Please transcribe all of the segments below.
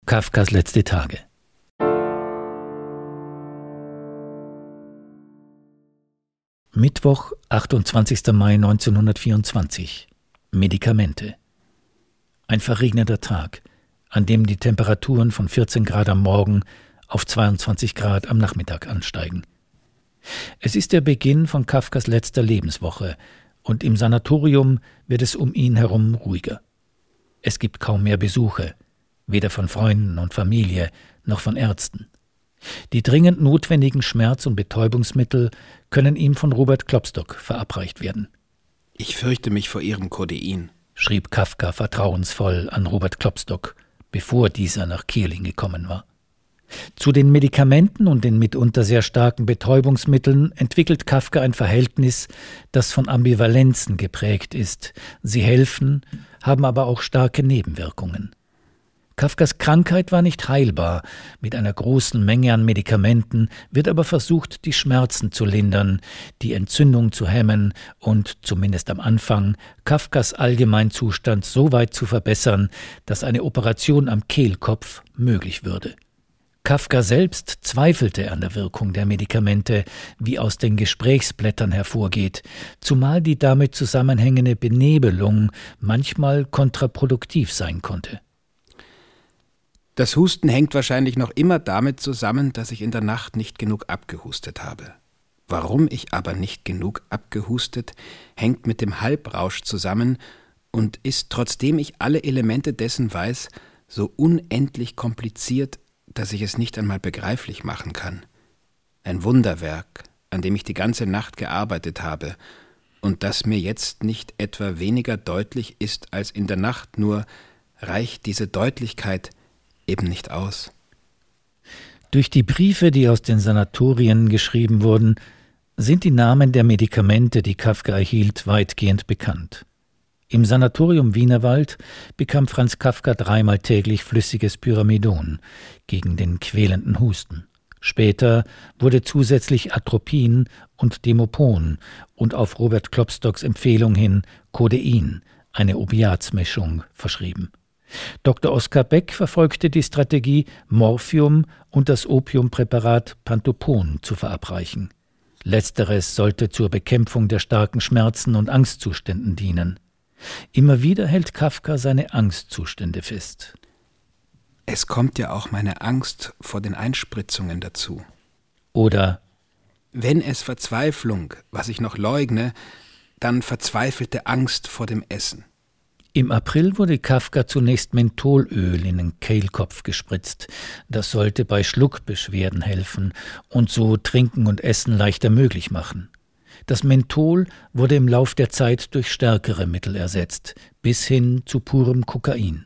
Kafkas letzte Tage. Mittwoch, 28. Mai 1924. Medikamente. Ein verregneter Tag, an dem die Temperaturen von 14 Grad am Morgen auf 22 Grad am Nachmittag ansteigen. Es ist der Beginn von Kafkas letzter Lebenswoche und im Sanatorium wird es um ihn herum ruhiger. Es gibt kaum mehr Besuche, weder von Freunden und Familie noch von Ärzten. Die dringend notwendigen Schmerz- und Betäubungsmittel können ihm von Robert Klopstock verabreicht werden. »Ich fürchte mich vor Ihrem Codein«, schrieb Kafka vertrauensvoll an Robert Klopstock, bevor dieser nach Kierling gekommen war. Zu den Medikamenten und den mitunter sehr starken Betäubungsmitteln entwickelt Kafka ein Verhältnis, das von Ambivalenzen geprägt ist. Sie helfen, haben aber auch starke Nebenwirkungen. Kafkas Krankheit war nicht heilbar. Mit einer großen Menge an Medikamenten wird aber versucht, die Schmerzen zu lindern, die Entzündung zu hemmen und, zumindest am Anfang, Kafkas Allgemeinzustand so weit zu verbessern, dass eine Operation am Kehlkopf möglich würde. Kafka selbst zweifelte an der Wirkung der Medikamente, wie aus den Gesprächsblättern hervorgeht, zumal die damit zusammenhängende Benebelung manchmal kontraproduktiv sein konnte. Das Husten hängt wahrscheinlich noch immer damit zusammen, dass ich in der Nacht nicht genug abgehustet habe. Warum ich aber nicht genug abgehustet, hängt mit dem Halbrausch zusammen und ist, trotzdem ich alle Elemente dessen weiß, so unendlich kompliziert, dass ich es nicht einmal begreiflich machen kann. Ein Wunderwerk, an dem ich die ganze Nacht gearbeitet habe und das mir jetzt nicht etwa weniger deutlich ist als in der Nacht, nur reicht diese Deutlichkeit eben nicht aus. Durch die Briefe, die aus den Sanatorien geschrieben wurden, sind die Namen der Medikamente, die Kafka erhielt, weitgehend bekannt. Im Sanatorium Wienerwald bekam Franz Kafka 3-mal täglich flüssiges Pyramidon gegen den quälenden Husten. Später wurde zusätzlich Atropin und Demopon und auf Robert Klopstocks Empfehlung hin Codein, eine Opiatsmischung, verschrieben. Dr. Oskar Beck verfolgte die Strategie, Morphium und das Opiumpräparat Pantopon zu verabreichen. Letzteres sollte zur Bekämpfung der starken Schmerzen und Angstzuständen dienen. Immer wieder hält Kafka seine Angstzustände fest. Es kommt ja auch meine Angst vor den Einspritzungen dazu. Oder: Wenn es Verzweiflung, was ich noch leugne, dann verzweifelte Angst vor dem Essen. Im April wurde Kafka zunächst Mentholöl in den Kehlkopf gespritzt. Das sollte bei Schluckbeschwerden helfen und so Trinken und Essen leichter möglich machen. Das Menthol wurde im Lauf der Zeit durch stärkere Mittel ersetzt, bis hin zu purem Kokain.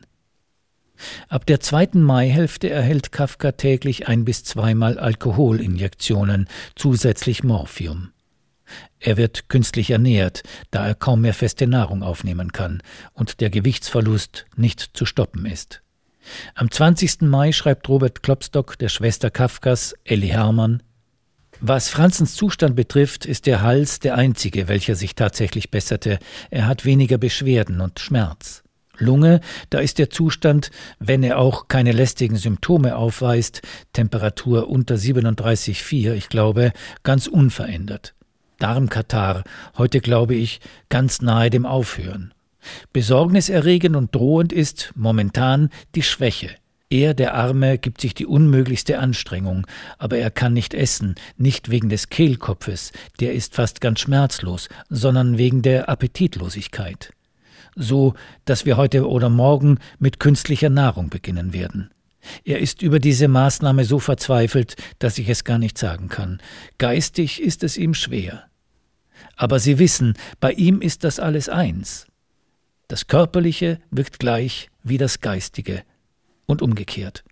Ab der 2. Maihälfte erhält Kafka täglich 1- bis 2-mal Alkoholinjektionen, zusätzlich Morphium. Er wird künstlich ernährt, da er kaum mehr feste Nahrung aufnehmen kann und der Gewichtsverlust nicht zu stoppen ist. Am 20. Mai schreibt Robert Klopstock der Schwester Kafkas, Elli Hermann: Was Franzens Zustand betrifft, ist der Hals der einzige, welcher sich tatsächlich besserte. Er hat weniger Beschwerden und Schmerz. Lunge, da ist der Zustand, wenn er auch keine lästigen Symptome aufweist, Temperatur unter 37,4, ich glaube, ganz unverändert. Darmkatarrh, heute glaube ich, ganz nahe dem Aufhören. Besorgniserregend und drohend ist momentan die Schwäche. Er, der Arme, gibt sich die unmöglichste Anstrengung, aber er kann nicht essen, nicht wegen des Kehlkopfes, der ist fast ganz schmerzlos, sondern wegen der Appetitlosigkeit. So, dass wir heute oder morgen mit künstlicher Nahrung beginnen werden. Er ist über diese Maßnahme so verzweifelt, dass ich es gar nicht sagen kann. Geistig ist es ihm schwer. Aber Sie wissen, bei ihm ist das alles eins. Das Körperliche wirkt gleich wie das Geistige und umgekehrt.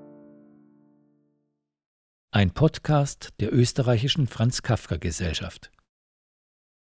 Ein Podcast der österreichischen Franz-Kafka-Gesellschaft.